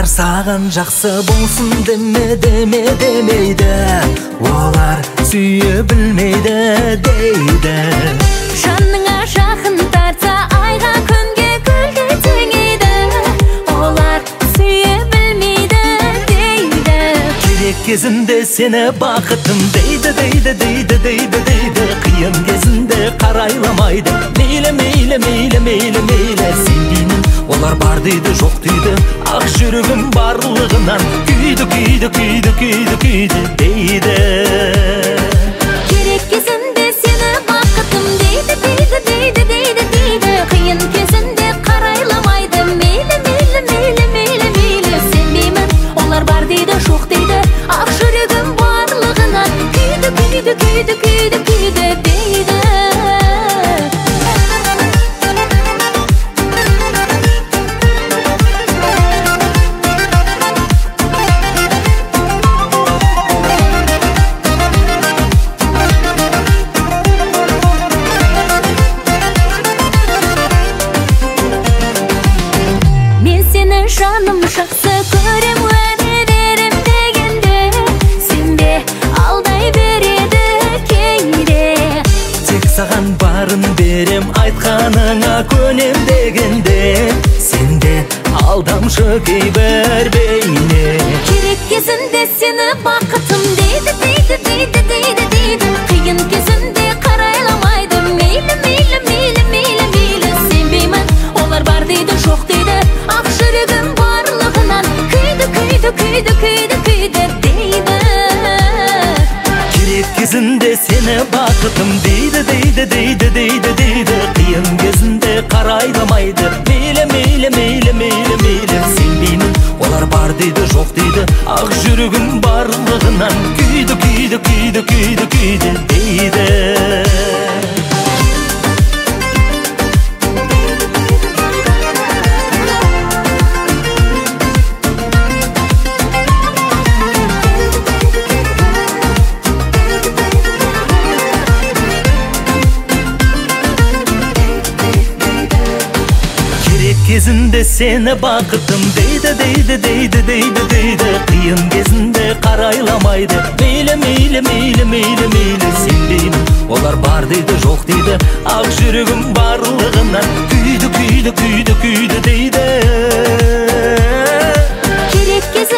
саған жақсы болсын демейді, олар сүйе білмейді дейді. Жаныңа жақын тартса айға күнге гүлге теңейді, олар сүйе білмейді дейді. Керек кезінде сені бақытым дейді, қиын кезінде қарайламайды. Мейлі сенбеймін, олар бар дейді, жоқ дейді. Ақ жүрегім барлығынан күйді дейді. Керек кезінде сені бақытым дейді. Қиын кезінде қарайламайды. Мейлі сенбеймін, олар бар дейді, жоқ дейді. Ақ жүрегім барлығынан күйді дейді. Жаным жақсы көрем, уәде берем дегенде, сенде алдай береді кейде. Тек саған барын берем, айтқаныңа көнем дегенде, сенде алдамшы кейбір бейне. Керек кезінде сені бақытым дейді. Қиын кезінде қарайламайды. Мейлі сенбеймін, олар бар дейді, жоқ дейді. Ақ жүрегім барлығынан күйді дейді. Керек кезінде сені бақытым дейді. Қиын кезінде қарайламайды. Мейлі сенбеймін, олар бар дейді, жоқ дейді. Ақ жүрегім барлығынан күйді дейді. Кезінде сені бақытым дейді. Қиын кезінде қарайламайды. Мейлі сенбеймін, олар бар дейді, жоқ дейді. Ақ жүрегім барлығынан күйді дейді. Керек кезінде